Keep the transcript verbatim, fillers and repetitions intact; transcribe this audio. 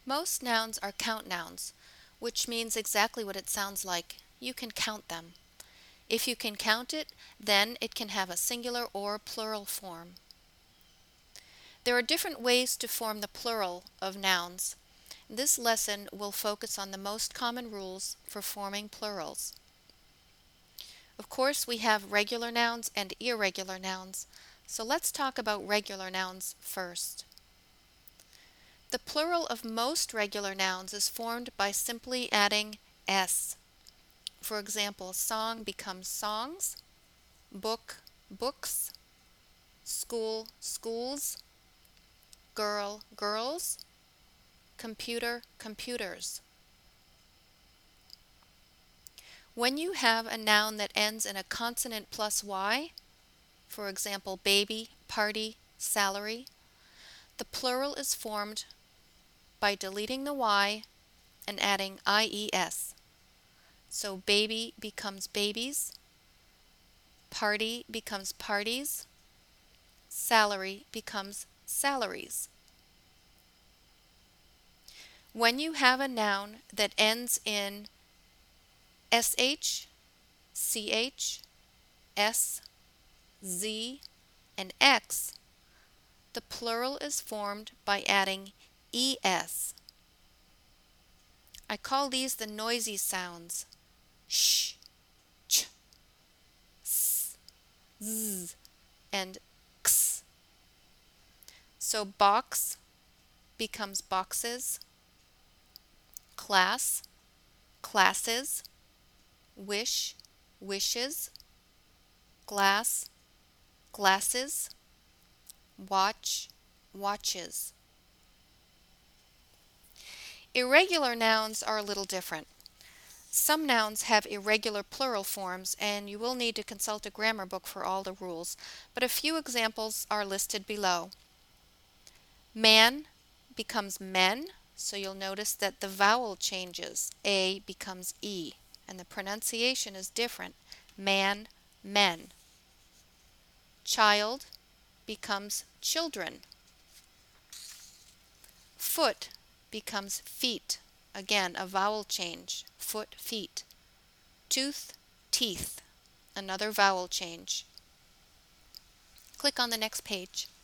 Most nouns are count nouns, which means exactly what it sounds like. You can count them. If you can count it, then it can have a singular or plural form. There are different ways to form the plural of nouns. This lesson will focus on the most common rules for forming plurals. Of course, we have regular nouns and irregular nouns, so let's talk about regular nouns first. The plural of most regular nouns is formed by simply adding s. For example, song becomes songs, book, books, school, schools, girl, girls, computer, computers. When you have a noun that ends in a consonant plus y, for example, baby, party, salary, the plural is formed by deleting the y and adding ies. So baby becomes babies, party becomes parties, salary becomes salaries. When you have a noun that ends in sh, ch, s, z, and x, the plural is formed by adding es. I call these the noisy sounds: sh, ch, s, z, and x. So box becomes boxes, class, classes, wish, wishes, glass, glasses, watch, watches. Irregular nouns are a little different. Some nouns have irregular plural forms, and you will need to consult a grammar book for all the rules, but a few examples are listed below. Man becomes men, so you'll notice that the vowel changes. A becomes E, and the pronunciation is different. Man, men. Child becomes children. Foot becomes feet. Again, a vowel change. Foot, feet. Tooth, teeth. Another vowel change. Click on the next page.